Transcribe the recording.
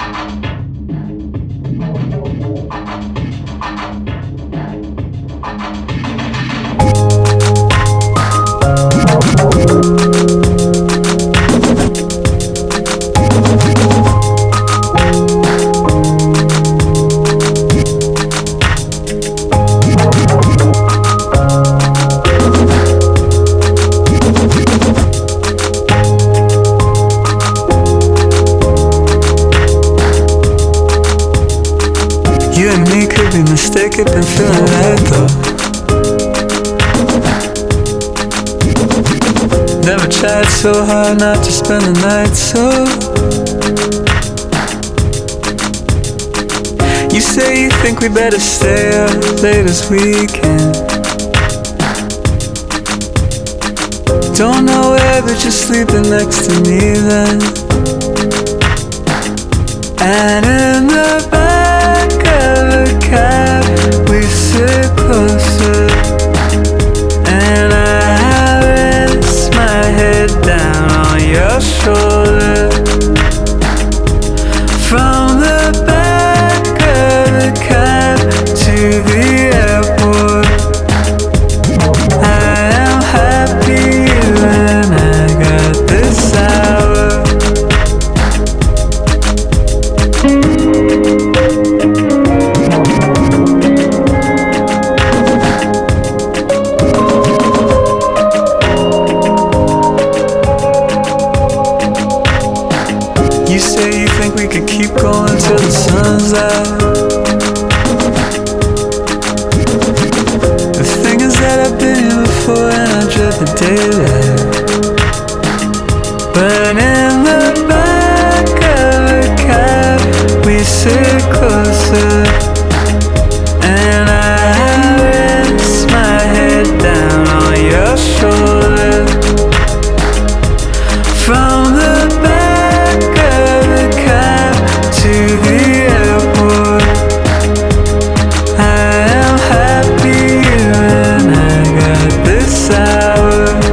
You and me could be mistaken, been feeling right though. Never tried so hard not to spend the night, so you say you think we better stay up late this weekend. Don't know where, but you're sleeping next to me then. And in the back of a cab we sit closer, and I rest my head down on your shoulder. From the back of the cab to the airport, I am happy you and I got this hour. You say you think we could keep going till the sun's out. The thing is that I've been here before and I dread the daylight. But in the back of a cab we sit closer, and I rest my head down on your shoulder. From the back of the cab to the airport, I am happy you and I got this hour.